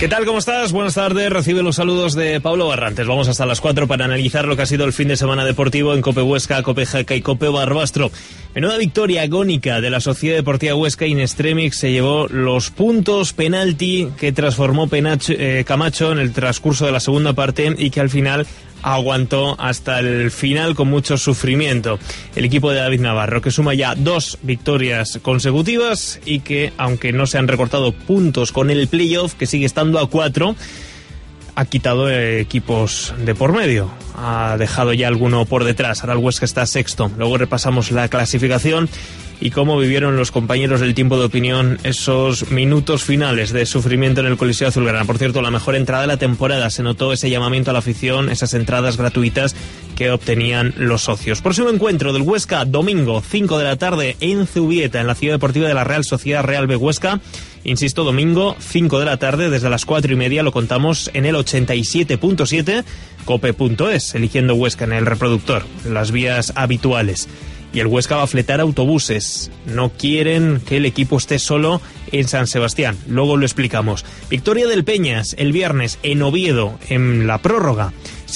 ¿Qué tal? ¿Cómo estás? Buenas tardes. Recibe los saludos de Pablo Barrantes. Vamos hasta las 4 para analizar lo que ha sido el fin de semana deportivo en Cope Huesca, Cope Jaca y Cope Barbastro. Menuda victoria agónica de la Sociedad Deportiva Huesca. In extremis se llevó los puntos, penalti que transformó Camacho en el transcurso de la segunda parte y que al final aguantó hasta el final con mucho sufrimiento. El equipo de David Navarro, que suma ya 2 victorias consecutivas y que, aunque no se han recortado puntos con el playoff, que sigue estando a 4, ha quitado equipos de por medio. Ha dejado ya alguno por detrás. Ahora el Huesca está sexto. Luego repasamos la clasificación y cómo vivieron los compañeros del Tiempo de Opinión esos minutos finales de sufrimiento en el Coliseo Azulgrana. Por cierto, la mejor entrada de la temporada. Se notó ese llamamiento a la afición, esas entradas gratuitas que obtenían los socios. Próximo encuentro del Huesca, domingo, 5 de la tarde en Zubieta, en la Ciudad Deportiva de la Real Sociedad Real B Huesca. Insisto, domingo, 5 de la tarde, desde las 4:30, lo contamos en el 87.7, cope.es, eligiendo Huesca en el reproductor, las vías habituales. Y el Huesca va a fletar autobuses. No quieren que el equipo esté solo en San Sebastián. Luego lo explicamos. Victoria del Peñas el viernes en Oviedo, en la prórroga,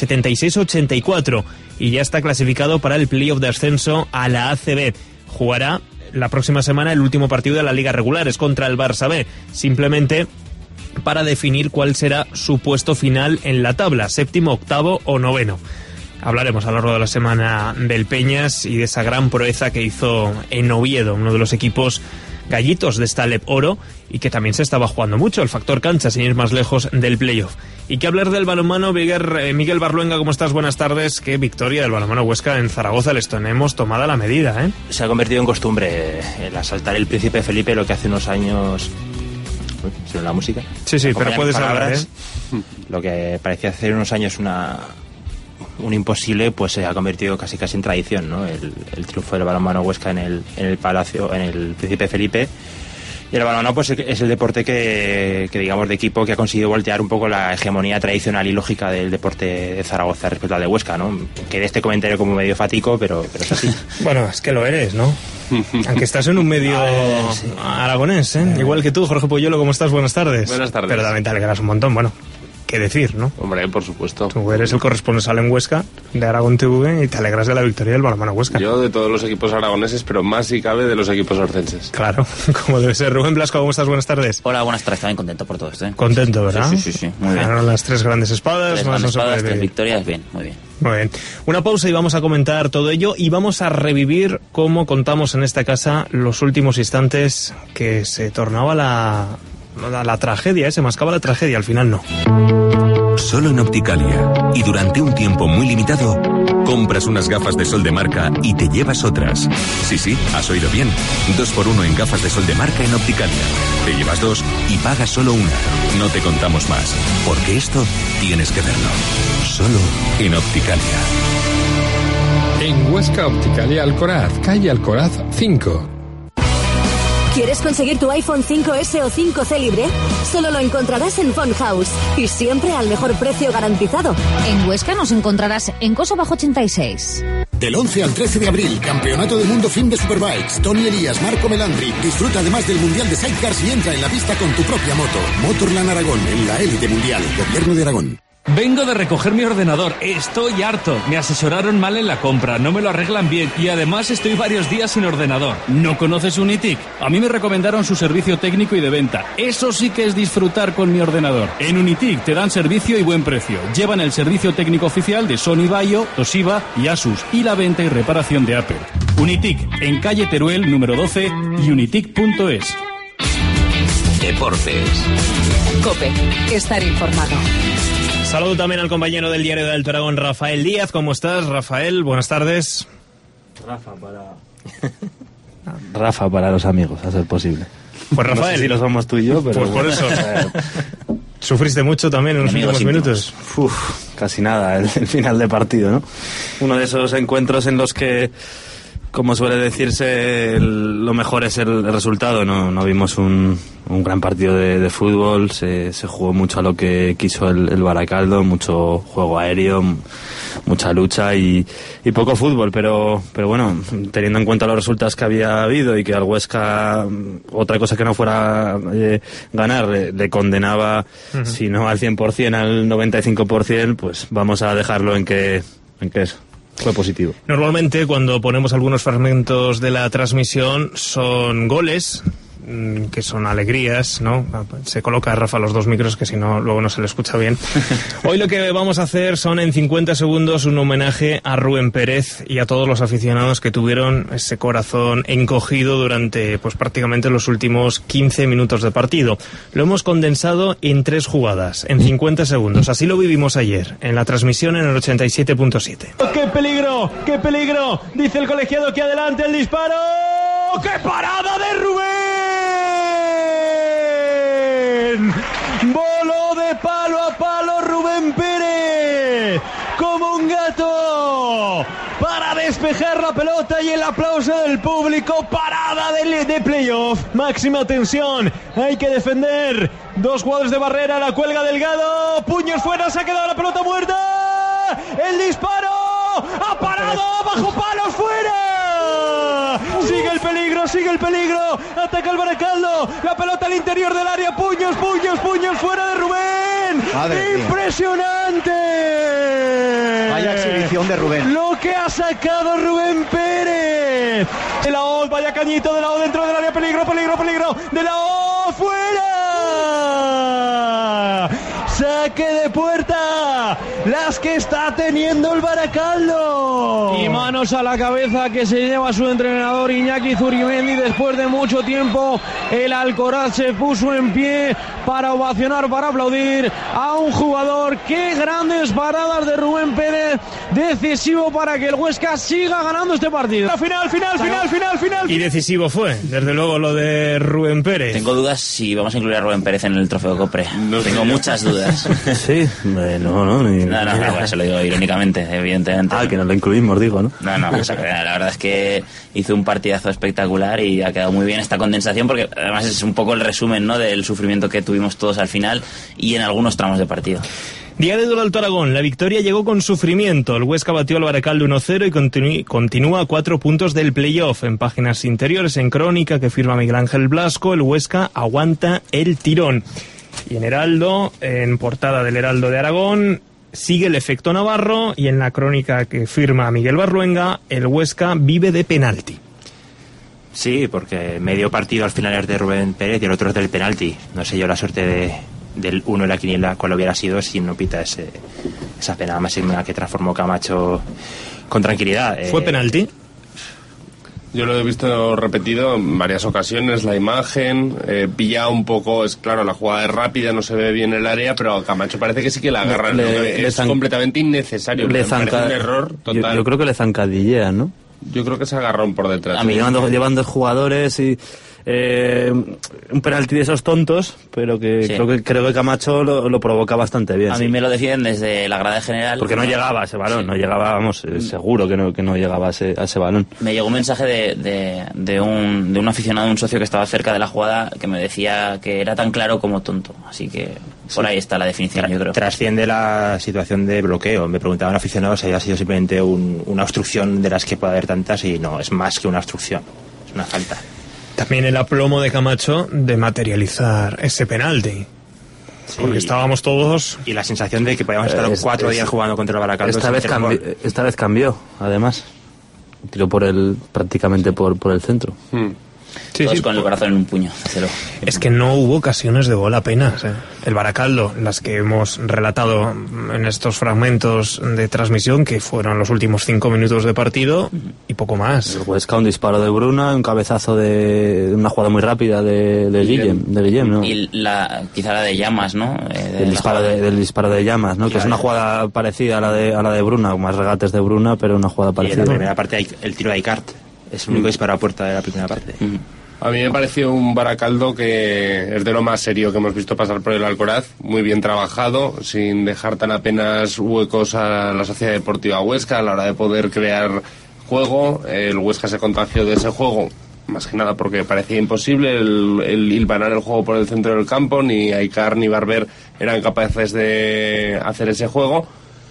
76-84. Y ya está clasificado para el playoff de ascenso a la ACB. Jugará la próxima semana el último partido de la Liga Regular, es contra el Barça B. Simplemente para definir cuál será su puesto final en la tabla, 7º, 8º o 9º. Hablaremos a lo largo de la semana del Peñas y de esa gran proeza que hizo en Oviedo, uno de los equipos gallitos de esta LEP Oro, y que también se estaba jugando mucho, el factor cancha, sin ir más lejos del playoff. Y que hablar del balonmano, Miguel Barluenga, ¿cómo estás? Buenas tardes. Qué victoria del balonmano Huesca en Zaragoza, les tenemos tomada la medida, ¿eh? Se ha convertido en costumbre el asaltar el Príncipe Felipe, lo que hace unos años... ¿Sí, la música? Sí, pero puedes hablar, ¿eh? Lo que parecía hace unos años un imposible, pues se ha convertido casi en tradición, ¿no? El triunfo del balonmano Huesca en el Palacio, en el Príncipe Felipe. Y el balonmano pues es el deporte que digamos de equipo que ha conseguido voltear un poco la hegemonía tradicional y lógica del deporte de Zaragoza respecto al de Huesca, ¿no? Que de este comentario como medio fatico, pero es así. Bueno, es que lo eres, ¿no? Aunque estás en un medio sí, aragonés, ¿eh? Igual que tú, Jorge Poyuelo, ¿cómo estás? Buenas tardes. Buenas tardes. Pero también te alegras un montón, bueno. ¿Qué decir, no? Hombre, por supuesto. Tú eres el corresponsal en Huesca de Aragón TV y te alegras de la victoria del balonmano Huesca. Yo de todos los equipos aragoneses, pero más si cabe de los equipos orcenses. Claro, como debe ser. Rubén Blasco, ¿cómo estás? Buenas tardes. Hola, buenas tardes. También contento por todo esto, ¿eh? Contento, ¿verdad? Sí. Muy bien. Ganaron las 3 grandes espadas. 3 grandes espadas, 3 victorias. Bien, muy bien. Muy bien. Una pausa y vamos a comentar todo ello y vamos a revivir cómo contamos en esta casa los últimos instantes que se tornaba la tragedia, se mascaba la tragedia, al final no. Solo en Opticalia, y durante un tiempo muy limitado, compras unas gafas de sol de marca y te llevas otras. Sí, has oído bien. 2x1 en gafas de sol de marca en Opticalia. Te llevas 2 y pagas solo una. No te contamos más, porque esto tienes que verlo. Solo en Opticalia. En Huesca, Opticalia Alcoraz, calle Alcoraz 5. ¿Quieres conseguir tu iPhone 5S o 5C libre? Solo lo encontrarás en Phone House y siempre al mejor precio garantizado. En Huesca nos encontrarás en Coso Bajo 86. Del 11 al 13 de abril, Campeonato del Mundo Fin de Superbikes. Tony Elías, Marco Melandri. Disfruta además del Mundial de Sidecars y entra en la pista con tu propia moto. Motorland Aragón, en la élite mundial. Gobierno de Aragón. Vengo de recoger mi ordenador, estoy harto. Me asesoraron mal en la compra, no me lo arreglan bien y además estoy varios días sin ordenador. ¿No conoces Unitic? A mí me recomendaron su servicio técnico y de venta. Eso sí que es disfrutar con mi ordenador. En Unitic te dan servicio y buen precio. Llevan el servicio técnico oficial de Sony Vaio, Toshiba y Asus y la venta y reparación de Apple. Unitic, en calle Teruel, número 12 y unitic.es. Deportes. COPE, estar informado. Saludo también al compañero del Diario de Alto Aragón, Rafael Díaz. ¿Cómo estás, Rafael? Buenas tardes. Rafa para los amigos, a ser posible. Pues Rafael. No sé si lo somos tú y yo, pero... Pues por eso. ¿Sufriste mucho también en los últimos minutos? Casi nada, el final de partido, ¿no? Uno de esos encuentros en los que, como suele decirse, lo mejor es el resultado. No vimos un gran partido de fútbol, se jugó mucho a lo que quiso el Baracaldo, mucho juego aéreo, mucha lucha y poco fútbol, pero bueno, teniendo en cuenta los resultados que había habido y que al Huesca otra cosa que no fuera ganar le condenaba, si no al 100%, al 95%, pues vamos a dejarlo en que eso fue positivo. Normalmente cuando ponemos algunos fragmentos de la transmisión son goles, que son alegrías, ¿no? Se coloca Rafa los dos micros, que si no luego no se le escucha bien. Hoy lo que vamos a hacer son en 50 segundos un homenaje a Rubén Pérez y a todos los aficionados que tuvieron ese corazón encogido durante pues prácticamente los últimos 15 minutos de partido. Lo hemos condensado en 3 jugadas, en 50 segundos. Así lo vivimos ayer en la transmisión en el 87.7. ¡Qué peligro! ¡Qué peligro! Dice el colegiado que adelante el disparo. ¡Qué parada de Rubén! Voló de palo a palo Rubén Pérez como un gato para despejar la pelota y el aplauso del público. Parada de playoff, máxima tensión, hay que defender. 2 jugadores de barrera, la cuelga Delgado, puños fuera, se ha quedado la pelota muerta. El disparo ha parado, bajo palos, fuera. Sigue el peligro, ataca el Baracaldo, la pelota al interior del área, puños, fuera de Rubén. ¡Impresionante! Vaya exhibición de Rubén. Lo que ha sacado Rubén Pérez. De la O, vaya cañito, de la O dentro del área, peligro, de la O, fuera. Saque de puerta, las que está teniendo el Baracaldo. Y manos a la cabeza que se lleva su entrenador Iñaki Zurimendi. Después de mucho tiempo, el Alcoraz se puso en pie para ovacionar, para aplaudir a un jugador. ¡Qué grandes paradas de Rubén Pérez! Decisivo para que el Huesca siga ganando este partido. Final. Y decisivo fue, desde luego, lo de Rubén Pérez. Tengo dudas si vamos a incluir a Rubén Pérez en el trofeo Copre. Tengo muchas dudas. Sí, no, se lo digo irónicamente, evidentemente. Que no lo incluimos, digo, ¿no? No, la verdad es que hizo un partidazo espectacular y ha quedado muy bien esta condensación, porque además es un poco el resumen, ¿no?, del sufrimiento que tuvimos todos al final y en algunos tramos de partido. Día de duelo Alto Aragón. La victoria llegó con sufrimiento. El Huesca batió al Baracaldo 1-0 y continúa a 4 puntos del playoff. En páginas interiores, en crónica que firma Miguel Ángel Blasco, el Huesca aguanta el tirón. Y en Heraldo, en portada del Heraldo de Aragón, sigue el efecto Navarro, y en la crónica que firma Miguel Barluenga, el Huesca vive de penalti. Sí, porque medio partido al final es de Rubén Pérez y el otro es del penalti. No sé yo la suerte del uno en la quiniela cuál hubiera sido si no pita esa pena máxima que transformó Camacho con tranquilidad. ¿Fue penalti? Yo lo he visto repetido en varias ocasiones, la imagen, pilla un poco, es claro, la jugada es rápida, no se ve bien el área, pero a Camacho parece que sí que la agarran, es completamente innecesario, me parece un error total. Yo creo que le zancadillean, ¿no? Yo creo que se agarraron por detrás. A mí llevan 2 jugadores y un penalti de esos tontos, pero que sí. creo que Camacho lo provoca bastante bien. A mí me lo defienden desde la grada general. Porque no llegaba a ese balón, sí. No llegaba, vamos, seguro que no llegaba a ese balón. Me llegó un mensaje de un aficionado, un socio que estaba cerca de la jugada, que me decía que era tan claro como tonto. Así que por ahí está la definición, yo creo. Trasciende la situación de bloqueo. Me preguntaban aficionados si había sido simplemente una obstrucción de las que puede haber tantas, y no, es más que una obstrucción, es una falta. También el aplomo de Camacho de materializar ese penalti. Sí. Porque estábamos todos... Y la sensación de que podíamos estar 4 días jugando contra el Baracaldo. Esta vez cambió, además. Tiró prácticamente por el centro. Todos con el corazón en un puño. Cero. Es que no hubo ocasiones de gol apenas. El Baracaldo, las que hemos relatado en estos fragmentos de transmisión, que fueron los últimos 5 minutos de partido, y poco más. El Huesca, un disparo de Bruna, un cabezazo de una jugada muy rápida de Guillem, ¿no? Y quizá la de Llamas, ¿no? Del disparo de Llamas, ¿no? Claro. Que es una jugada parecida a la de Bruna, con más regates de Bruna, pero una jugada parecida. Y en la primera parte hay el tiro de Icart. Es el único disparo a puerta de la primera parte. A mí me pareció un Baracaldo que es de lo más serio que hemos visto pasar por el Alcoraz, muy bien trabajado, sin dejar tan apenas huecos a la Sociedad Deportiva Huesca a la hora de poder crear juego. El Huesca se contagió de ese juego, más que nada porque parecía imposible el hilvanar el juego por el centro del campo. Ni Aicar ni Barber eran capaces de hacer ese juego.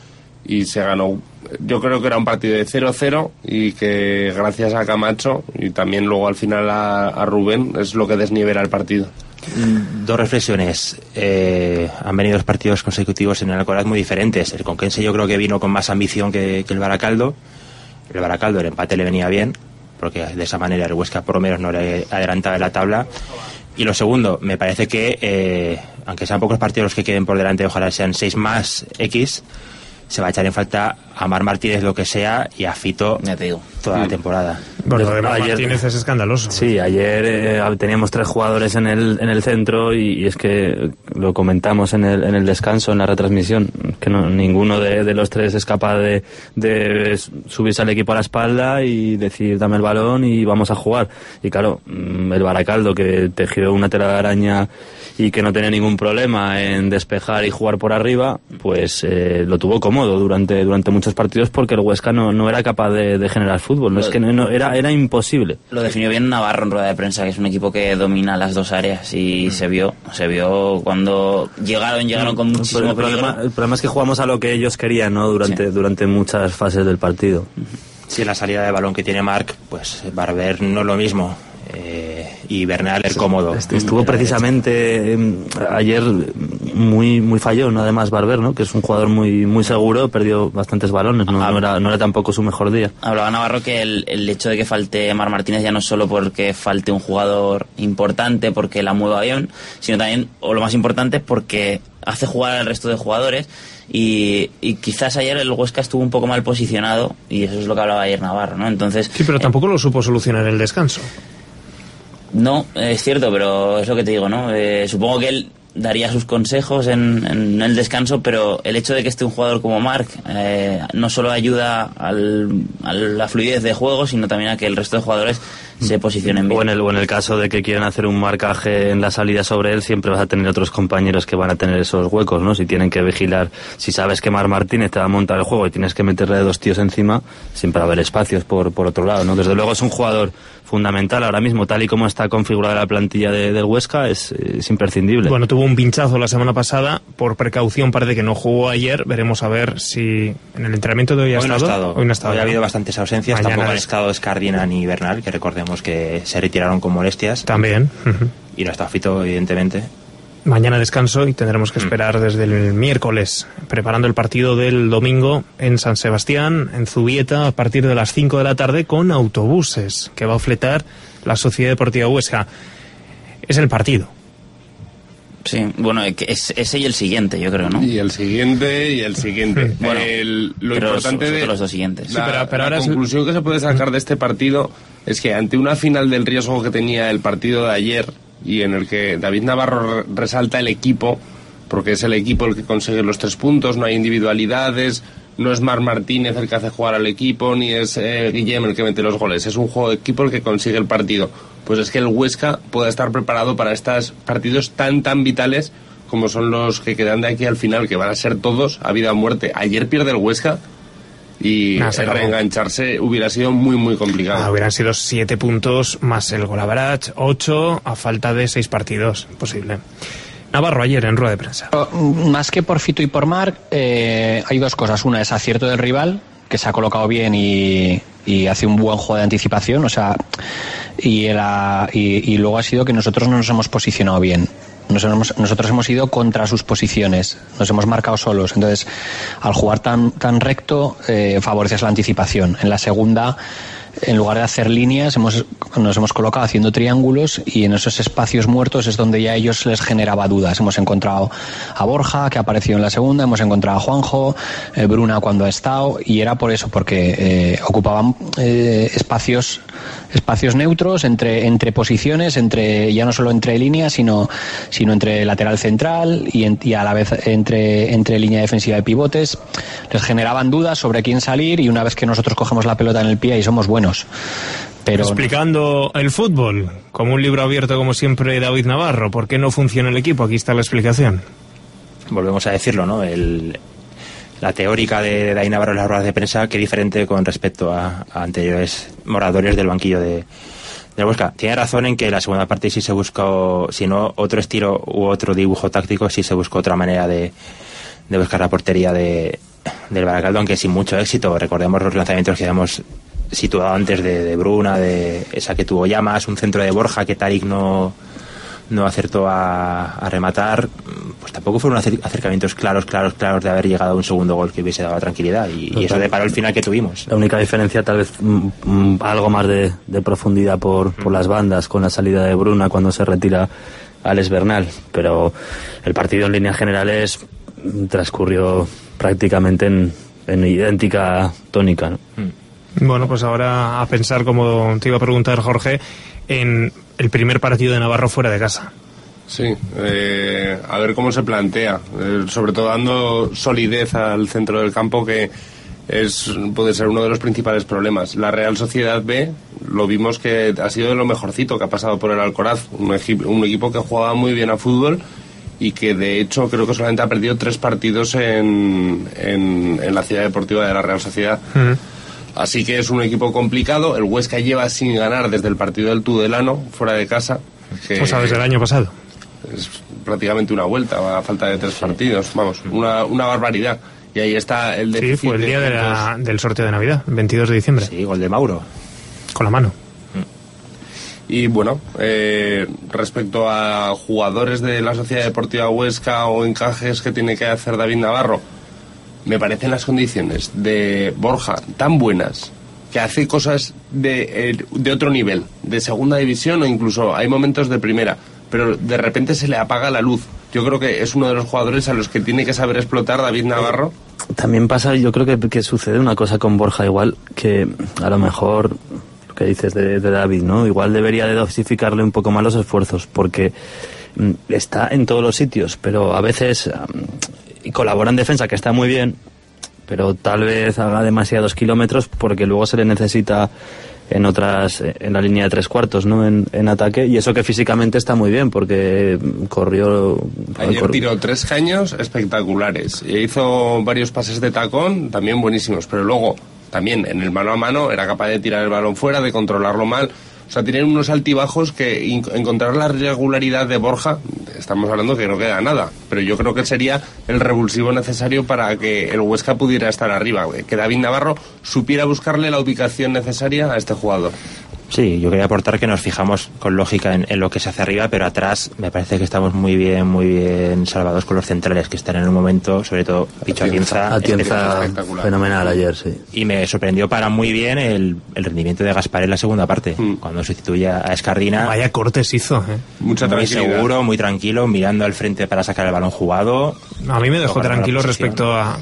y se ganó. Yo creo que era un partido de 0-0 y que gracias a Camacho y también luego al final a Rubén es lo que desnivela el partido. Dos reflexiones. Han venido 2 partidos consecutivos en el Alcoraz muy diferentes. El Conquense yo creo que vino con más ambición que el Baracaldo. El Baracaldo, el empate le venía bien, porque de esa manera el Huesca por lo menos no le adelantaba en la tabla. Y lo segundo, me parece que aunque sean pocos partidos los que queden por delante, ojalá sean 6 más X, se va a echar en falta a Mar Martínez lo que sea y a Fito toda la temporada. Bueno, lo de Mar Martínez es escandaloso. Sí, ayer teníamos 3 jugadores en el centro y es que lo comentamos en el descanso, en la retransmisión, que ninguno de los 3 es capaz de subirse al equipo a la espalda y decir dame el balón y vamos a jugar. Y claro, el Baracaldo, que tejió una tela de araña y que no tenía ningún problema en despejar y jugar por arriba, pues lo tuvo cómodo durante muchos partidos, porque el Huesca no era capaz de generar fútbol. Es que era imposible. Lo definió bien Navarro en rueda de prensa, que es un equipo que domina las 2 áreas, y se vio cuando llegaron con muchísimo peligro. El problema es que jugamos a lo que ellos querían, ¿no? Durante muchas fases del partido. Sí, la salida de balón que tiene Marc, pues Barber no es lo mismo. Y Bernal es cómodo. Estuvo precisamente ayer muy fallón, además Barber, ¿no? Que es un jugador muy seguro, perdió bastantes balones, no era tampoco su mejor día. Hablaba Navarro que el hecho de que falte Mar Martínez ya no es solo porque falte un jugador importante, porque la mueva bien, sino también, o lo más importante, porque hace jugar al resto de jugadores. Y quizás ayer el Huesca estuvo un poco mal posicionado, y eso es lo que hablaba ayer Navarro, ¿no? Entonces, sí, pero tampoco lo supo solucionar en el descanso. No, es cierto, pero es lo que te digo, ¿no? Supongo que él daría sus consejos en el descanso, pero el hecho de que esté un jugador como Marc no solo ayuda a la fluidez de juego, sino también a que el resto de jugadores se posicionen bien. O en el caso de que quieran hacer un marcaje en la salida sobre él, siempre vas a tener otros compañeros que van a tener esos huecos, ¿no? Si tienen que vigilar, si sabes que Mar Martínez te va a montar el juego y tienes que meterle 2 tíos encima, siempre va a haber espacios por otro lado, ¿no? Desde luego es un jugador fundamental ahora mismo, tal y como está configurada la plantilla del Huesca, es imprescindible. Bueno, tuvo un pinchazo la semana pasada, por precaución parece que no jugó ayer, veremos a ver si en el entrenamiento de hoy ha estado. Hoy no ha estado. Hoy ha habido bastantes ausencias, Mañana tampoco han estado Escardina ni Bernal, que recordemos que se retiraron con molestias. También. Y no está Fito, evidentemente. Mañana descanso y tendremos que esperar desde el miércoles, preparando el partido del domingo en San Sebastián, en Zubieta, a partir de las 5 de la tarde, con autobuses que va a fletar la Sociedad Deportiva Huesca. Es el partido. Sí, bueno, es ese y el siguiente, yo creo, ¿no? Y el siguiente. Bueno, lo importante de los 2 siguientes. Sí, pero ahora la conclusión que se puede sacar de este partido es que ante una final del riesgo que tenía el partido de ayer, y en el que David Navarro resalta el equipo, porque es el equipo el que consigue los 3 puntos, no hay individualidades, no es Mar Martínez el que hace jugar al equipo, ni es Guillem el que mete los goles, es un juego de equipo el que consigue el partido. Pues es que el Huesca puede estar preparado para estos partidos tan vitales como son los que quedan de aquí al final, que van a ser todos a vida o muerte. Ayer pierde el Huesca y reengancharse hubiera sido muy complicado. Hubieran sido 7 puntos más el gol average, 8 a falta de 6 partidos. Posible. Navarro ayer en rueda de prensa. Más que por Fito y por Marc, hay 2 cosas. Una es acierto del rival, que se ha colocado bien y hace un buen juego de anticipación, o sea, y luego ha sido que nosotros no nos hemos posicionado bien. Nosotros hemos ido contra sus posiciones, nos hemos marcado solos. Entonces, al jugar tan recto, favoreces la anticipación. En la segunda, en lugar de hacer líneas, nos hemos colocado haciendo triángulos, y en esos espacios muertos es donde ya a ellos les generaba dudas. Hemos encontrado a Borja, que ha aparecido en la segunda, hemos encontrado a Juanjo, Bruna cuando ha estado, y era por eso, porque ocupaban espacios neutros entre posiciones, ya no solo entre líneas, sino entre lateral central y a la vez entre línea defensiva de pivotes. Les generaban dudas sobre quién salir, y una vez que nosotros cogemos la pelota en el pie y somos buenos, pero explicando el fútbol como un libro abierto, como siempre, David Navarro. ¿Por qué no funciona el equipo? Aquí está la explicación. Volvemos a decirlo, ¿no? La teórica de David Navarro en las ruedas de prensa, que diferente con respecto a anteriores moradores del banquillo de Huesca. Tiene razón en que la segunda parte sí se buscó, si no otro estilo u otro dibujo táctico, sí se buscó otra manera de buscar la portería de del Baracaldo, aunque sin mucho éxito. Recordemos los lanzamientos que habíamos situado antes de Bruna, de esa que tuvo Llamas, un centro de Borja que Tarik no acertó a rematar. Pues tampoco fueron acercamientos claros de haber llegado a un segundo gol que hubiese dado tranquilidad, y eso deparó el final que tuvimos. La única diferencia, tal vez algo más de profundidad por las bandas, con la salida de Bruna cuando se retira Alex Bernal, pero el partido en líneas generales transcurrió prácticamente en idéntica tónica, ¿no? Bueno, pues ahora a pensar, como te iba a preguntar, Jorge, en el primer partido de Navarro fuera de casa. Sí, a ver cómo se plantea, sobre todo dando solidez al centro del campo, que puede ser uno de los principales problemas. La Real Sociedad B, lo vimos que ha sido de lo mejorcito que ha pasado por el Alcoraz, un equipo que jugaba muy bien a fútbol y que de hecho creo que solamente ha perdido 3 partidos en la Ciudad Deportiva de la Real Sociedad. Así que es un equipo complicado. El Huesca lleva sin ganar desde el partido del Tudelano, fuera de casa. O sea, desde el año pasado. Es prácticamente una vuelta, a falta de 3 partidos. Vamos, una barbaridad. Y ahí está el déficit. Sí, fue el día del sorteo de Navidad, 22 de diciembre. Sí, gol de Mauro. Con la mano. Y bueno, respecto a jugadores de la Sociedad Deportiva Huesca o encajes que tiene que hacer David Navarro, me parecen las condiciones de Borja tan buenas, que hace cosas de otro nivel, de segunda división, o incluso hay momentos de primera, pero de repente se le apaga la luz. Yo creo que es uno de los jugadores a los que tiene que saber explotar David Navarro. También pasa, yo creo que sucede una cosa con Borja, igual que a lo mejor lo que dices de David, ¿no? Igual debería de dosificarle un poco más los esfuerzos, porque está en todos los sitios, pero a veces colabora en defensa, que está muy bien, pero tal vez haga demasiados kilómetros porque luego se le necesita en la línea de 3/4, ¿no? En ataque, y eso que físicamente está muy bien porque corrió. Ayer tiró 3 caños espectaculares e hizo varios pases de tacón también buenísimos, pero luego también en el mano a mano era capaz de tirar el balón fuera, de controlarlo mal. O sea, tienen unos altibajos que encontrar la regularidad de Borja, estamos hablando que no queda nada, pero yo creo que sería el revulsivo necesario para que el Huesca pudiera estar arriba, que David Navarro supiera buscarle la ubicación necesaria a este jugador. Sí, yo quería aportar que nos fijamos con lógica en lo que se hace arriba, pero atrás me parece que estamos muy bien salvados con los centrales, que están en un momento, sobre todo Picho Atienza fenomenal ayer, sí. Y me sorprendió para muy bien el rendimiento de Gaspar en la segunda parte, cuando sustituye a Escardina. Vaya cortes hizo, Mucha tranquilidad. Muy seguro, muy tranquilo, mirando al frente para sacar el balón jugado. A mí me dejó tranquilo respecto a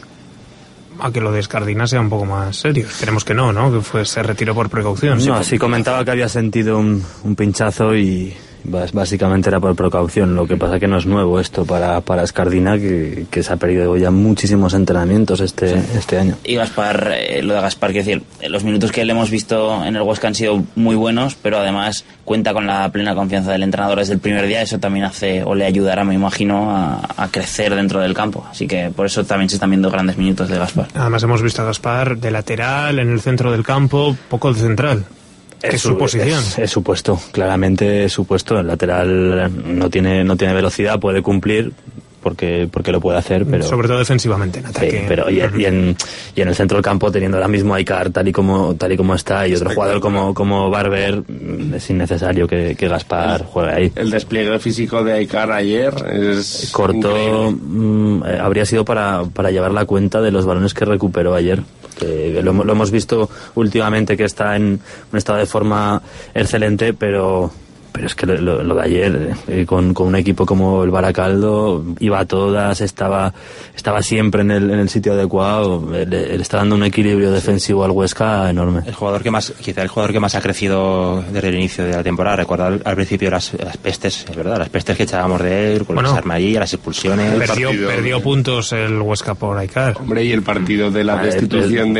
que lo de Escardina sea un poco más serio. Esperemos que no, que se retiró por precaución. No, sí comentaba que había sentido un pinchazo y básicamente era por precaución. Lo que pasa que no es nuevo esto para Escardina, que se ha perdido ya muchísimos entrenamientos este año. Y Gaspar, lo de Gaspar, quiero decir, los minutos que le hemos visto en el Huesca han sido muy buenos, pero además cuenta con la plena confianza del entrenador desde el primer día. Eso también hace o le ayudará, me imagino, a crecer dentro del campo. Así que por eso también se están viendo grandes minutos de Gaspar. Además hemos visto a Gaspar de lateral, en el centro del campo, poco de central. Es su posición. Es su puesto, claramente es su puesto. El lateral no tiene velocidad, puede cumplir porque lo puede hacer, pero sobre todo defensivamente en ataque. Sí, pero y en el centro del campo, teniendo ahora mismo a Icar tal y como está, y otro jugador como Barber, es innecesario que Gaspar juegue ahí. El despliegue físico de Icar ayer es corto. Habría sido para llevar la cuenta de los balones que recuperó ayer. Lo hemos visto últimamente, que está en un estado de forma excelente, pero es que lo de ayer, con un equipo como el Baracaldo, iba a todas, estaba siempre en el sitio adecuado, le está dando un equilibrio defensivo al Huesca enorme. Quizá el jugador que más ha crecido desde el inicio de la temporada. Recuerda al principio las pestes, es verdad, las pestes que echábamos de él, con las armadillas, las expulsiones. Perdió puntos el Huesca por Aicar. Hombre, y el partido de la destitución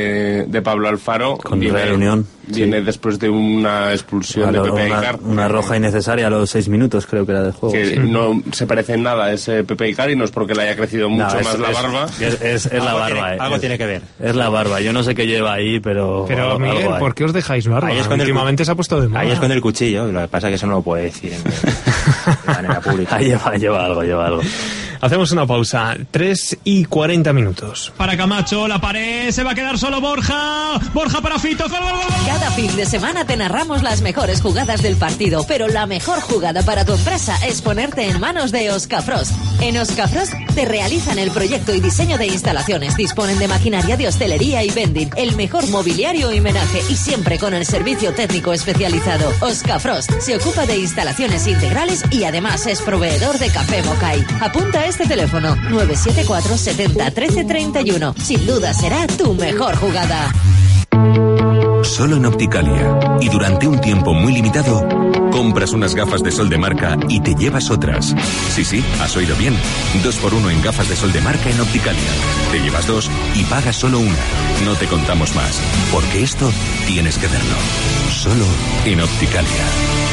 de Pablo Alfaro con Real Unión. Viene después de una expulsión de Pepe Icar. Una roja innecesaria a los 6 minutos, creo que era del juego. Que no se parece en nada a ese Pepe Icar, y no es porque le haya crecido mucho más la barba. Es la barba. Algo tiene que ver. Es la barba. Yo no sé qué lleva ahí, pero Miguel, ¿por qué os dejáis barba? Últimamente se ha puesto de moda. Ahí esconde el cuchillo. Lo que pasa es que eso no lo puede decir de manera pública. Ahí lleva algo. Hacemos una pausa, 3:40. Para Camacho, la pared, se va a quedar solo Borja para Fito. ¡Gol, gol, gol! Cada fin de semana te narramos las mejores jugadas del partido, pero la mejor jugada para tu empresa es ponerte en manos de Oscafrost. En Oscafrost te realizan el proyecto y diseño de instalaciones, disponen de maquinaria de hostelería y vending, el mejor mobiliario y menaje, y siempre con el servicio técnico especializado. Oscafrost se ocupa de instalaciones integrales y además es proveedor de café Mokai. Apunta a este teléfono, 974 70 13 31. Sin duda será tu mejor jugada. Solo en Opticalia, y durante un tiempo muy limitado, compras unas gafas de sol de marca y te llevas otras. Sí, has oído bien. 2x1 en gafas de sol de marca en Opticalia. Te llevas 2 y pagas solo una. No te contamos más, porque esto tienes que verlo. Solo en Opticalia.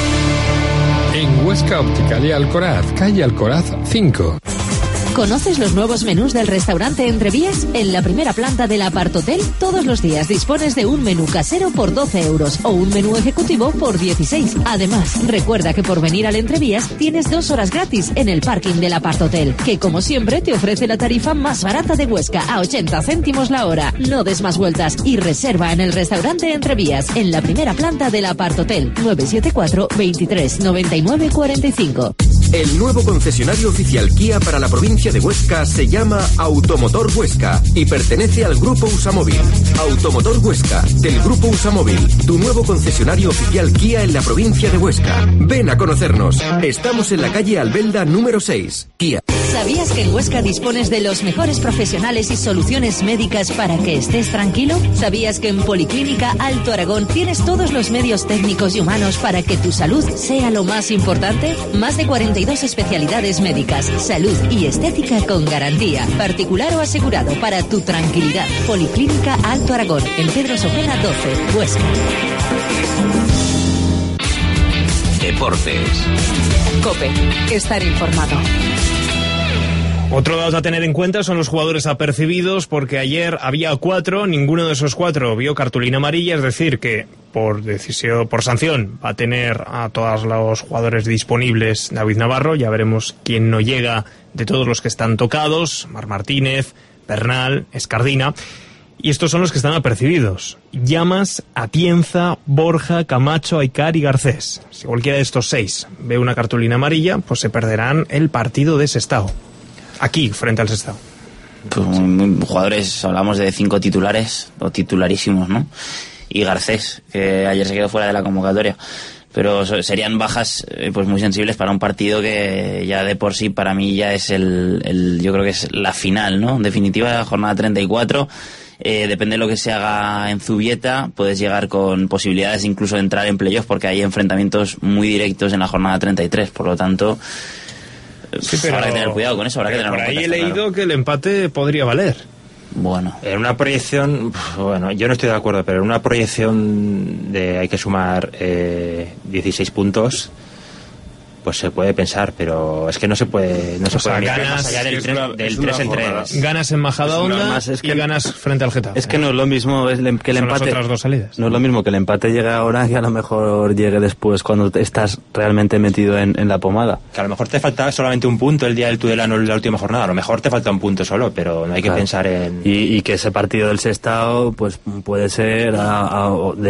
En Huesca, Opticalia Alcoraz, calle Alcoraz 5. ¿Conoces los nuevos menús del restaurante Entrevías? En la primera planta del Apartotel, todos los días dispones de un menú casero por 12 euros o un menú ejecutivo por 16. Además, recuerda que por venir al Entrevías tienes 2 horas gratis en el parking del Apartotel, que como siempre te ofrece la tarifa más barata de Huesca, a 80 céntimos la hora. No des más vueltas y reserva en el restaurante Entrevías, en la primera planta del Apartotel, 974 23 99 45. El nuevo concesionario oficial Kia para la provincia de Huesca se llama Automotor Huesca y pertenece al Grupo Usamóvil. Automotor Huesca, del Grupo Usamóvil, tu nuevo concesionario oficial Kia en la provincia de Huesca. Ven a conocernos. Estamos en la calle Albelda número 6, Kia. ¿Sabías que en Huesca dispones de los mejores profesionales y soluciones médicas para que estés tranquilo? ¿Sabías que en Policlínica Alto Aragón tienes todos los medios técnicos y humanos para que tu salud sea lo más importante? Más de 42 especialidades médicas, salud y estética con garantía, particular o asegurado, para tu tranquilidad. Policlínica Alto Aragón, en Pedro Sopena 12, Huesca. Deportes. COPE, estar informado. Otro dato a tener en cuenta son los jugadores apercibidos, porque ayer había 4, ninguno de esos 4 vio cartulina amarilla, es decir, que por sanción va a tener a todos los jugadores disponibles David Navarro. Ya veremos quién no llega de todos los que están tocados: Marc Martínez, Bernal, Escardina. Y estos son los que están apercibidos: Llamas, Atienza, Borja, Camacho, Aicar y Garcés. Si cualquiera de estos 6 ve una cartulina amarilla, pues se perderán el partido de Sestao, aquí, frente al Sestao. Pues, jugadores, hablamos de 5 titulares, o titularísimos, ¿no? Y Garcés, que ayer se quedó fuera de la convocatoria. Pero serían bajas pues muy sensibles para un partido que ya de por sí para mí ya es yo creo que es la final, ¿no? En definitiva, jornada 34. Depende de lo que se haga en Zubieta, puedes llegar con posibilidades incluso de entrar en playoff, porque hay enfrentamientos muy directos en la jornada 33. Por lo tanto, sí, pero habrá que tener cuidado con eso. Habrá que tener por ahí he leído que el empate podría valer. Bueno, en una proyección, yo no estoy de acuerdo, pero en una proyección de hay que sumar 16 puntos, pues se puede pensar, pero es que no se puede, no se puede ganas, más allá del 3 en 3. Ganas en Majadahonda y ganas frente al Getafe. Es que no es lo mismo que el empate. Son las otras 2 salidas. No es lo mismo que el empate llegue ahora que a lo mejor llegue después, cuando estás realmente metido en la pomada. Que a lo mejor te faltaba solamente un punto el día del Tudelano en la última jornada. A lo mejor te falta un punto solo, pero no hay que pensar en... Y que ese partido del Sestao pues puede ser a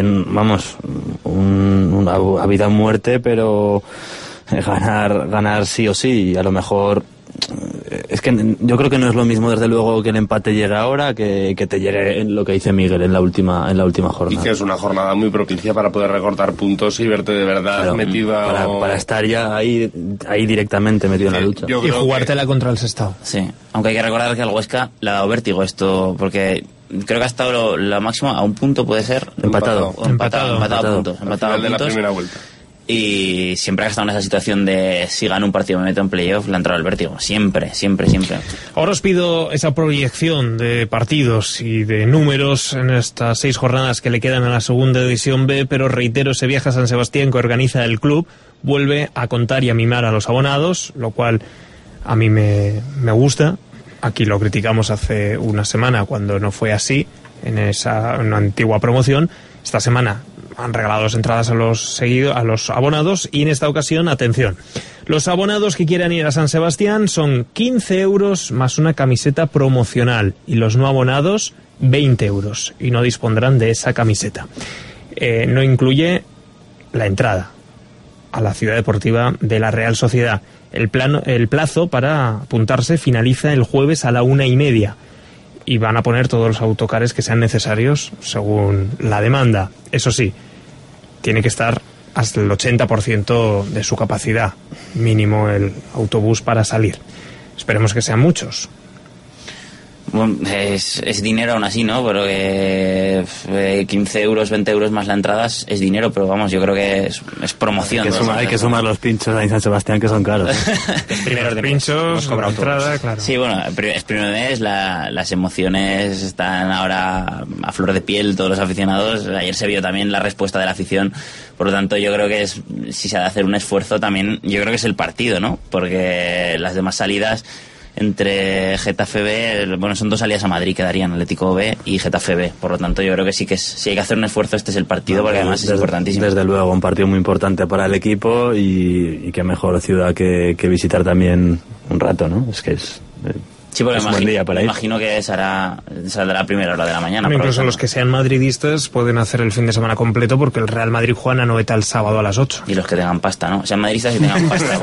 vida o muerte, pero ganar sí o sí. Y a lo mejor es que yo creo que no es lo mismo, desde luego, que el empate llegue ahora que te llegue en lo que dice Miguel en la última jornada. Y que es una jornada muy propicia para poder recortar puntos y verte de verdad metido para estar ya ahí directamente metido en la lucha y jugártela contra el Sestao. Sí, aunque hay que recordar que al Huesca le ha dado vértigo esto, porque creo que ha estado la máxima a un punto, puede ser empatado a puntos de la primera vuelta. Y siempre ha estado en esa situación de si gano un partido me meto en playoff, le ha entrado el vértigo. Siempre. Ahora os pido esa proyección de partidos y de números en estas 6 jornadas que le quedan a la segunda división B, pero reitero, ese viaje a San Sebastián que organiza el club vuelve a contar y a mimar a los abonados, lo cual a mí me gusta. Aquí lo criticamos hace una semana cuando no fue así, en una antigua promoción. Esta semana han regalado 2 entradas a los abonados, y en esta ocasión, atención, Los abonados que quieran ir a San Sebastián son 15 euros más una camiseta promocional, y los no abonados 20 euros, y no dispondrán de esa camiseta. No incluye la entrada a la ciudad deportiva de la Real Sociedad. El plazo para apuntarse finaliza el jueves a la 1:30 y van a poner todos los autocares que sean necesarios según la demanda. Eso sí, tiene que estar hasta el 80% de su capacidad mínimo el autobús para salir. Esperemos que sean muchos. Bueno, es dinero aún así, ¿no? Pero 15 euros, 20 euros más la entrada es dinero, pero vamos, yo creo que es promoción. Hay que sumar los pinchos ahí en San Sebastián, que son caros. Primeros de pinchos, la entrada, claro. Sí, bueno, es primero de mes, las emociones están ahora a flor de piel, todos los aficionados. Ayer se vio también la respuesta de la afición, por lo tanto yo creo que si se ha de hacer un esfuerzo también, yo creo que es el partido, ¿no? Porque las demás salidas entre Getafe B, bueno, son 2 salidas a Madrid, quedarían Atlético B y Getafe B, por lo tanto yo creo que sí hay que hacer un esfuerzo, este es el partido, porque además es importantísimo. Desde luego, un partido muy importante para el equipo, y qué mejor ciudad que visitar también un rato, ¿no? Es que sí, porque es un buen día para ir. Imagino que saldrá a primera hora de la mañana. Incluso los que sean madridistas pueden hacer el fin de semana completo, porque el Real Madrid juega en Anoeta el sábado a las 8. Y los que tengan pasta, ¿no? Sean madridistas y tengan pasta.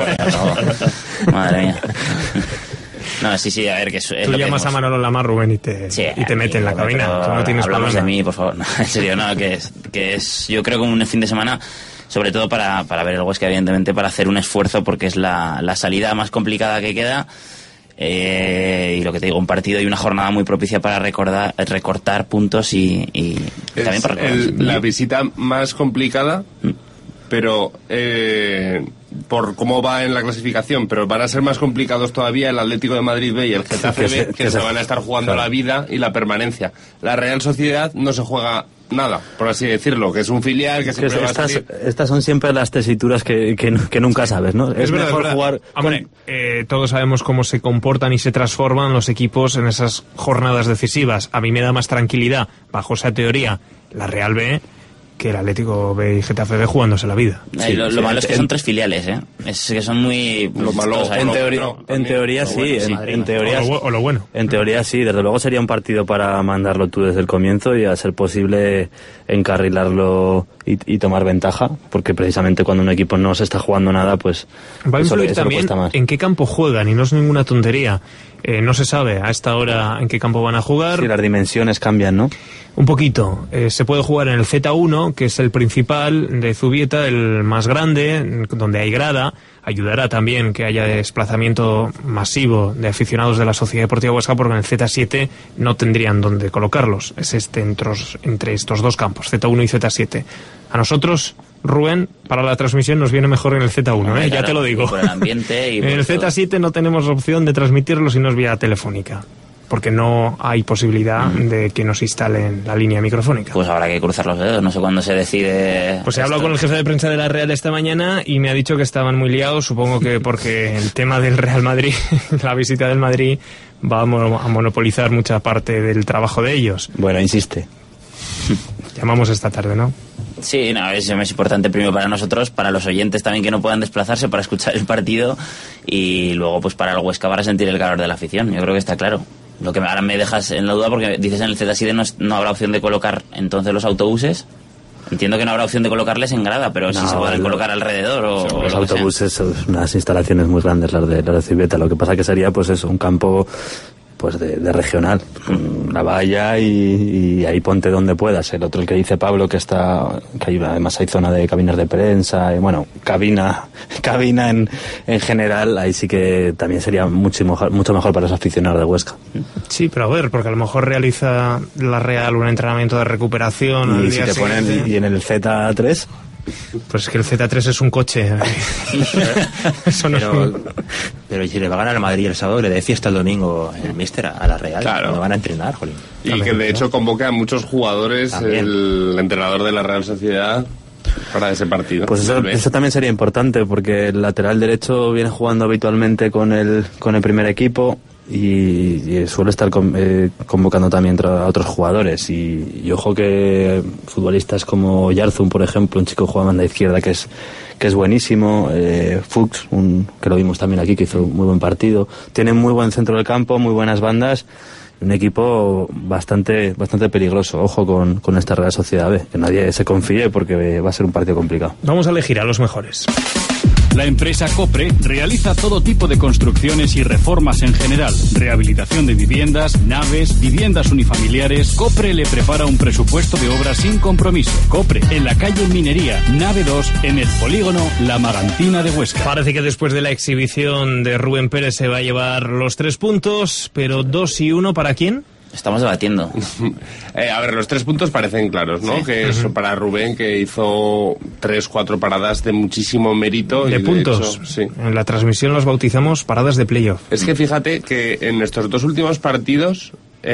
Madre mía. No, sí, a ver, que tú llamas a Manolo Lamar, Rubén, y te mete en la cabina. Tú no tienes hablamos problema. De mí, por favor. No, en serio, no, que es yo creo que un fin de semana, sobre todo para ver el Huesca, evidentemente, para hacer un esfuerzo, porque es la salida más complicada que queda. Y lo que te digo, un partido y una jornada muy propicia para recortar puntos y también para la visita más complicada, pero por cómo va en la clasificación, pero van a ser más complicados todavía el Atlético de Madrid B y el Getafe B, que se van a estar jugando la vida y la permanencia. La Real Sociedad no se juega nada, por así decirlo, que es un filial que siempre va a salir. Estas son siempre las tesituras que nunca sabes, ¿no? Es verdad, mejor jugar. Hombre, todos sabemos cómo se comportan y se transforman los equipos en esas jornadas decisivas. A mí me da más tranquilidad, bajo esa teoría, la Real B que el Atlético B y Getafe B jugándose la vida. Sí, lo malo es que son 3 filiales, ¿eh? Es que son muy... Lo malo, en teoría sí, en teoría o lo bueno. En teoría sí, desde luego sería un partido para mandarlo tú desde el comienzo y a ser posible encarrilarlo y tomar ventaja, porque precisamente cuando un equipo no se está jugando nada, pues va a influir eso también más. En qué campo juegan, y no es ninguna tontería. No se sabe a esta hora en qué campo van a jugar. Sí, las dimensiones cambian, ¿no? Un poquito. Se puede jugar en el Z1, que es el principal de Zubieta, el más grande, donde hay grada. Ayudará también que haya desplazamiento masivo de aficionados de la Sociedad Deportiva Huesca, porque en el Z7 no tendrían dónde colocarlos. Es entre estos dos campos, Z1 y Z7. A nosotros, Rubén, para la transmisión nos viene mejor en el Z1, claro, ya te lo digo. Por el ambiente y en el Z7 no tenemos opción de transmitirlo si no es vía telefónica, porque no hay posibilidad de que nos instalen la línea microfónica. Pues habrá que cruzar los dedos, no sé cuándo se decide. Pues he hablado con el jefe de prensa de la Real esta mañana y me ha dicho que estaban muy liados, supongo que porque el tema del Real Madrid, la visita del Madrid, va a monopolizar mucha parte del trabajo de ellos. Bueno, insiste. Llamamos esta tarde, ¿no? Sí, no, es importante primero para nosotros, para los oyentes también que no puedan desplazarse para escuchar el partido, y luego pues para el Huesca para sentir el calor de la afición. Yo creo que está claro. Lo que ahora me dejas en la duda, porque dices en el Z7 no habrá opción de colocar entonces los autobuses. Entiendo que no habrá opción de colocarles en grada, pero si se pueden colocar alrededor o los autobuses son unas instalaciones muy grandes, las de Zubieta. Lo que pasa que sería pues eso, un campo pues de regional, la valla y ahí ponte donde puedas. El otro, el que dice Pablo, que además hay zona de cabinas de prensa, y bueno, cabina en general, ahí sí que también sería mucho mejor para los aficionados de Huesca. Sí, pero a ver, porque a lo mejor realiza la Real un entrenamiento de recuperación y si te ponen y en el Z3. Pues es que el Z3 es un coche. Eso no pero si le va a ganar al Madrid el sábado, le dé fiesta el domingo el míster a la Real. Claro. Cuando van a entrenar, jolín. Y que de hecho convoque a muchos jugadores el entrenador de la Real Sociedad para ese partido. Pues eso también sería importante, porque el lateral derecho viene jugando habitualmente con el primer equipo. y suele estar convocando también a otros jugadores y ojo que futbolistas como Yarzun, por ejemplo, un chico que juega a banda izquierda que es buenísimo, Fuchs, que lo vimos también aquí, que hizo un muy buen partido, tienen muy buen centro del campo, muy buenas bandas, un equipo bastante peligroso. Ojo con esta Real Sociedad B, que nadie se confíe porque va a ser un partido complicado. Vamos a elegir a los mejores. La empresa Copre realiza todo tipo de construcciones y reformas en general. Rehabilitación de viviendas, naves, viviendas unifamiliares. Copre le prepara un presupuesto de obra sin compromiso. Copre, en la calle Minería, nave 2, en el polígono La Magantina de Huesca. Parece que después de la exhibición de Rubén Pérez se va a llevar los 3 puntos, pero 2 y 1 ¿para quién? Estamos debatiendo. A ver, los 3 puntos parecen claros, ¿no? Sí. Que es para Rubén, que hizo 3-4 paradas de muchísimo mérito. De puntos. Hecho, sí. En la transmisión los bautizamos paradas de playoff. Es que fíjate que en estos 2 últimos partidos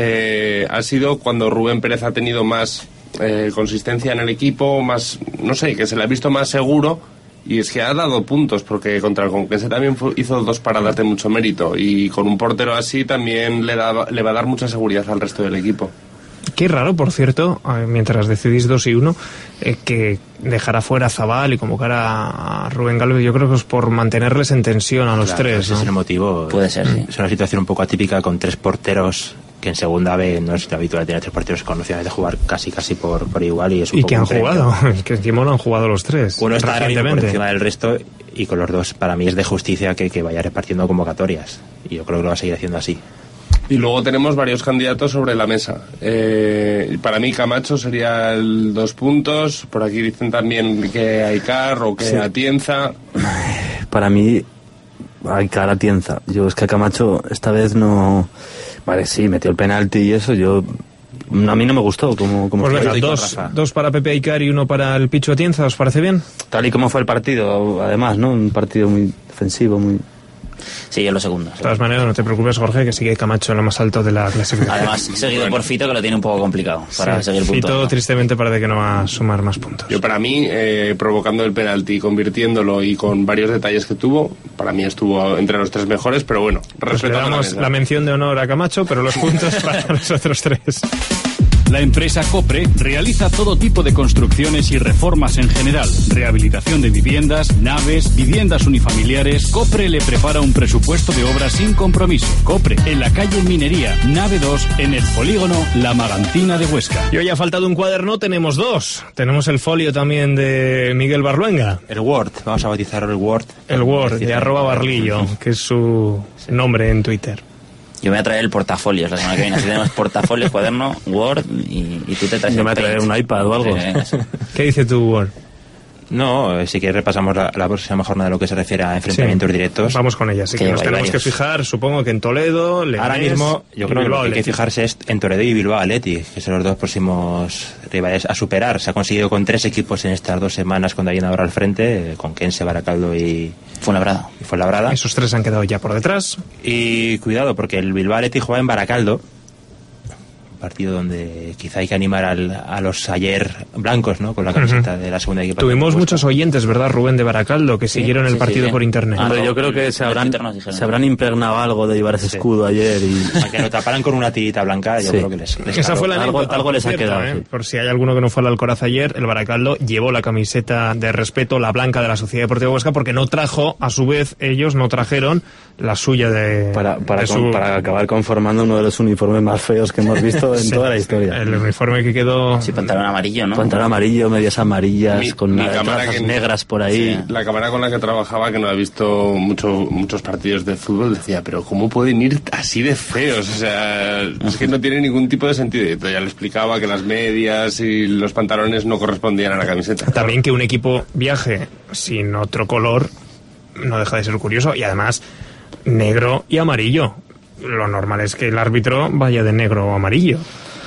ha sido cuando Rubén Pérez ha tenido más consistencia en el equipo, más, no sé, que se le ha visto más seguro. Y es que ha dado puntos, porque contra el Conquense también hizo 2 paradas de mucho mérito. Y con un portero así también le va a dar mucha seguridad al resto del equipo. Qué raro, por cierto, mientras decidís 2 y 1, que dejará fuera a Zabal y convocar a Rubén Galvez. Yo creo que es por mantenerles en tensión a los 3. Ese ¿no? es el motivo. Puede ser, sí. Es una situación un poco atípica con 3 porteros, que en segunda B no es habitual tener 3 porteros con opciones de jugar casi por igual. Y que han jugado, que encima no han jugado los 3. Uno está ahora mismo por encima del resto, y con los 2 para mí es de justicia que vaya repartiendo convocatorias. Y yo creo que lo va a seguir haciendo así. Y luego tenemos varios candidatos sobre la mesa. Para mí Camacho sería el 2 puntos. Por aquí dicen también que Aikar o que sí. Atienza. Para mí Aikar, Atienza. Yo es que a Camacho esta vez no... Vale, sí, metió el penalti y eso, a mí no me gustó como pues venga, 2 para Pepe Aikar y 1 para el Pichu Atienza, ¿os parece bien? Tal y como fue el partido, además, ¿no? Un partido muy defensivo, muy... Sí, yo lo segundo. De todas maneras, no te preocupes, Jorge, que sigue Camacho en lo más alto de la clasificación. Además, seguido por Fito, que lo tiene un poco complicado para seguir puntos. Fito, tristemente, parece que no va a sumar más puntos. Yo, para mí, provocando el penalti, convirtiéndolo y con varios detalles que tuvo, para mí estuvo entre los 3 mejores, pero bueno, pues le damos la mención de honor a Camacho, pero los puntos para los otros 3. La empresa Copre realiza todo tipo de construcciones y reformas en general. Rehabilitación de viviendas, naves, viviendas unifamiliares. Copre le prepara un presupuesto de obra sin compromiso. Copre, en la calle Minería, nave 2, en el polígono La Magantina de Huesca. Y hoy ha faltado un cuaderno, tenemos 2. Tenemos el folio también de Miguel Barluenga. El Word, vamos a bautizarlo el Word. El Word, de @Barlillo, que es su nombre en Twitter. Yo me voy a traer el portafolio la semana que viene. Así tenemos portafolio, cuaderno, Word y tú te traes Yo me voy a traer un iPad o algo. ¿Qué dice tu Word? No, si quieres repasamos la próxima jornada de lo que se refiere a enfrentamientos directos. Vamos con ella, así que nos tenemos que fijar, supongo que en Toledo, Leganés. Ahora mismo yo creo que lo que hay que fijarse es en Toledo y Bilbao Athletic, que son los 2 próximos rivales a superar. Se ha conseguido con 3 equipos en estas 2 semanas cuando hay una hora al frente, con Kense, Baracaldo y Fuenlabrada. Esos 3 han quedado ya por detrás. Y cuidado, porque el Bilbao Athletic juega en Baracaldo, partido donde quizá hay que animar a los ayer blancos, ¿no? Con la camiseta de la segunda equipa. Tuvimos muchos oyentes, ¿verdad, Rubén, de Baracaldo, que siguieron el partido por internet? Hombre, yo creo que se habrán impregnado algo de llevar ese escudo ayer y... Aunque lo taparan con una tirita blanca, yo creo que les esa fue la anécdota, algo les ha quedado. Sí. Por si hay alguno que no fue al Alcoraz ayer, el Baracaldo llevó la camiseta de respeto, la blanca de la Sociedad Deportiva Huesca, porque no trajo, a su vez, ellos no trajeron la suya de... Para acabar conformando uno de los uniformes más feos que hemos visto en toda la historia. El uniforme que quedó... Sí, pantalón amarillo, ¿no? Pantalón amarillo, medias amarillas, con trazas negras por ahí. Sí, la cámara con la que trabajaba, que no ha visto muchos partidos de fútbol, decía, pero ¿cómo pueden ir así de feos? O sea, es que no tiene ningún tipo de sentido. Y ya le explicaba que las medias y los pantalones no correspondían a la camiseta. También que un equipo viaje sin otro color no deja de ser curioso, y además negro y amarillo. Lo normal es que el árbitro vaya de negro o amarillo.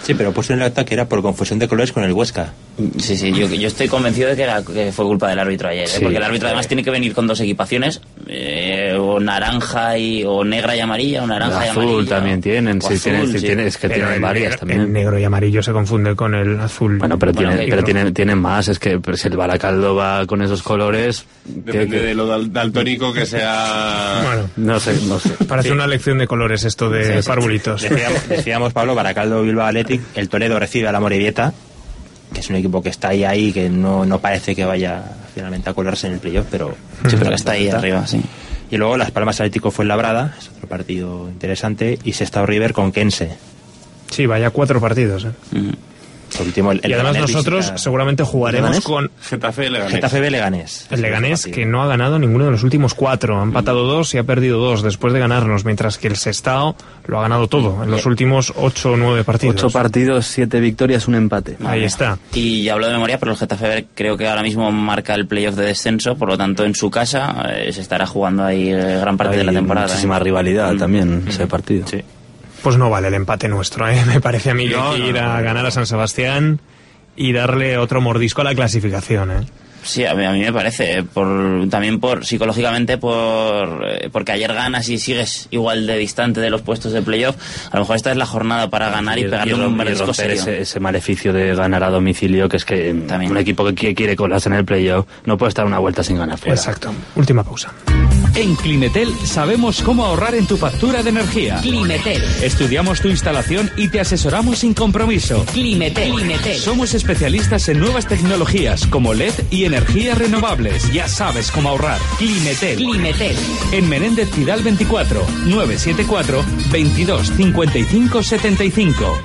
Sí, pero puesto en el acta que era por confusión de colores con el Huesca. Sí, yo estoy convencido de que fue culpa del árbitro ayer, porque el árbitro además tiene que venir con 2 equipaciones, o naranja o negra y amarilla, o naranja y amarilla. Azul también tienen, es que tienen varias también. El negro y amarillo se confunde con el azul. Bueno, pero tienen más, es que si el Baracaldo va con esos colores... Depende de lo daltónico que sea... Bueno, no sé. Parece una lección de colores esto de parvulitos. Decíamos, Pablo, Baracaldo, Bilbao Athletic, el Toledo recibe a la Morevieta, que es un equipo que está ahí, que no parece que vaya finalmente a colarse en el playoff, pero que está ahí arriba, sí. Y luego Las Palmas Atlético Fuenlabrada, es otro partido interesante, y Sestao River con Kense. Sí, vaya 4 partidos. Por último, y además nosotros seguramente jugaremos con Getafe Leganés. El Leganés, que no ha ganado ninguno de los últimos 4. Ha empatado 2 y ha perdido 2 después de ganarnos, mientras que el Sestao lo ha ganado todo en los últimos 8 o 9 partidos. 8 partidos, 7 victorias, un empate. Ahí está. Y ya hablo de memoria, pero el Getafe creo que ahora mismo marca el playoff de descenso, por lo tanto en su casa se estará jugando ahí gran parte de la temporada. Muchísima rivalidad también ese partido. Sí. Pues no vale el empate nuestro, ¿eh? Me parece a mí que hay que ir a ganar a San Sebastián y darle otro mordisco a la clasificación, ¿eh? Sí, a mí me parece, también psicológicamente, porque ayer ganas y sigues igual de distante de los puestos de playoff. A lo mejor esta es la jornada para ganar y pegarle un mordisco serio. Ese maleficio de ganar a domicilio, que es que también un equipo que quiere colarse en el playoff no puede estar una vuelta sin ganar fuera. Exacto. Última pausa. En Climetel sabemos cómo ahorrar en tu factura de energía. Climetel. Estudiamos tu instalación y te asesoramos sin compromiso. Climetel. Somos especialistas en nuevas tecnologías como LED y energías renovables. Ya sabes cómo ahorrar. Climetel. En Menéndez Pidal 24 974 22 55 75.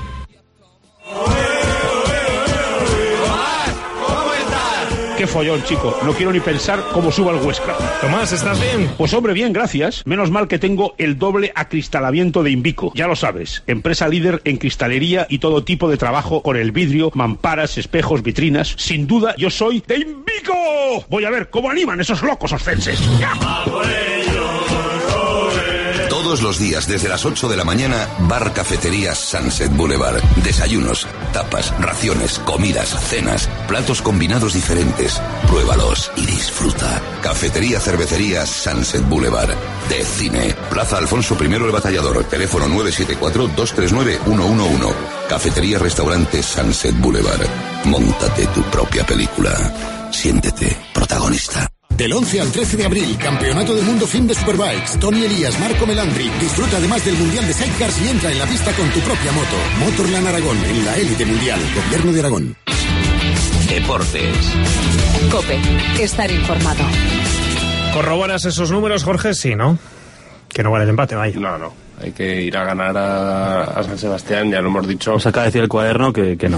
Qué follón, chico. No quiero ni pensar cómo suba el Huesca. Tomás, ¿estás bien? Pues hombre, bien, gracias. Menos mal que tengo el doble acristalamiento de Invico. Ya lo sabes, empresa líder en cristalería y todo tipo de trabajo con el vidrio, mamparas, espejos, vitrinas. Sin duda, yo soy de Invico. Voy a ver cómo animan esos locos oscenses. Todos los días desde las 8 de la mañana, Bar Cafetería Sunset Boulevard. Desayunos, tapas, raciones, comidas, cenas, platos combinados diferentes. Pruébalos y disfruta. Cafetería Cervecería Sunset Boulevard. De cine. Plaza Alfonso I el Batallador. Teléfono 974-239-111. Cafetería Restaurante Sunset Boulevard. Móntate tu propia película. Siéntete protagonista. Del 11 al 13 de abril, Campeonato del Mundo Fin de Superbikes. Tony Elías, Marco Melandri. Disfruta además del Mundial de Sidecars y entra en la pista con tu propia moto. Motorland Aragón, en la élite mundial. Gobierno de Aragón. Deportes. COPE. Estar informado. ¿Corroboras esos números, Jorge? Sí, ¿no? Que no vale el empate, vaya. No. Hay que ir a ganar a San Sebastián, ya lo hemos dicho. Nos acaba de decir el cuaderno que no.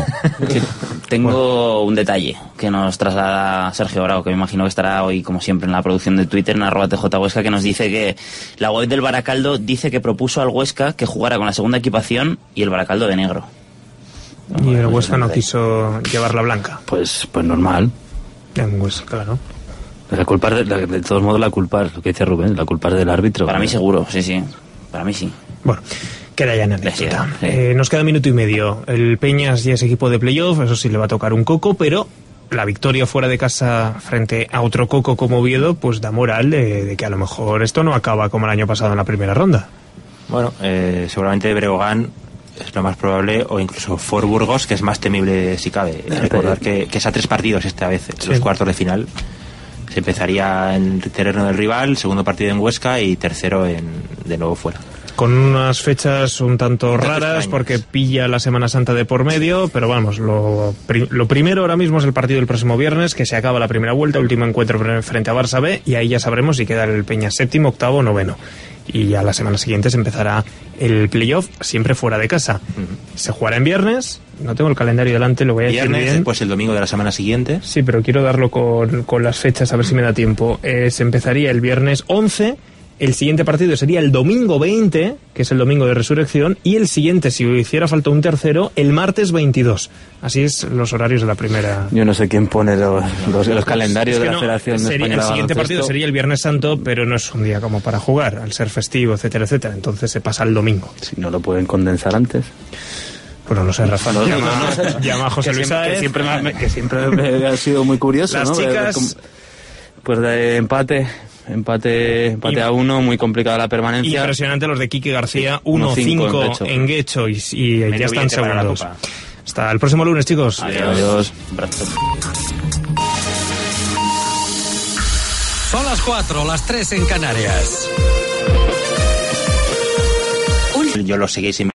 Tengo un detalle que nos traslada Sergio Bravo, que me imagino que estará hoy, como siempre, en la producción de Twitter, en @TJHuesca, que nos dice que la web del Baracaldo dice que propuso al Huesca que jugara con la segunda equipación y el Baracaldo de negro. Y el Huesca no quiso llevar la blanca. Pues normal. En Huesca, claro. La culpa de todos modos, lo que dice Rubén, la culpa es del árbitro. Para mí seguro, sí. Para mí sí. Bueno, queda ya en anécdota. Nos queda minuto y medio. El Peñas ya es equipo de playoff, eso sí le va a tocar un coco, pero la victoria fuera de casa frente a otro coco como Oviedo, pues da moral de que a lo mejor esto no acaba como el año pasado en la primera ronda. Bueno, seguramente Breogán es lo más probable, o incluso Ford Burgos, que es más temible si cabe. Recordar que es a 3 partidos esta vez, los cuartos de final. Se empezaría en el terreno del rival, segundo partido en Huesca y tercero de nuevo fuera. Con unas fechas un tanto raras porque pilla la Semana Santa de por medio, pero vamos, lo primero ahora mismo es el partido del próximo viernes, que se acaba la primera vuelta, último encuentro frente a Barça B, y ahí ya sabremos si queda el Peña séptimo, octavo o noveno. Y ya la semana siguiente se empezará el playoff, siempre fuera de casa. Se jugará en viernes, no tengo el calendario delante, lo voy a decir bien. Pues el domingo de la semana siguiente. Sí, pero quiero darlo con las fechas, a ver si me da tiempo. Se empezaría el viernes 11, el siguiente partido sería el domingo 20, que es el domingo de resurrección, y el siguiente, si hiciera falta un tercero, el martes 22. Así es los horarios de la primera. Yo no sé quién pone los calendarios de la Federación Española. El siguiente partido sería el Viernes Santo, pero no es un día como para jugar, al ser festivo, etcétera, etcétera. Entonces se pasa al domingo. Si no lo pueden condensar antes. Pues no lo sé, Rafa. Llama a José Luis Sáez. Que siempre me ha sido muy curioso, Las ¿no? chicas... Pues de empate a 1, muy complicada la permanencia. Impresionante los de Quique García, 1-5 en Guecho y ya están segundos. Hasta el próximo lunes, chicos. Adiós. Son las 4, las 3 en Canarias. Yo lo seguí sin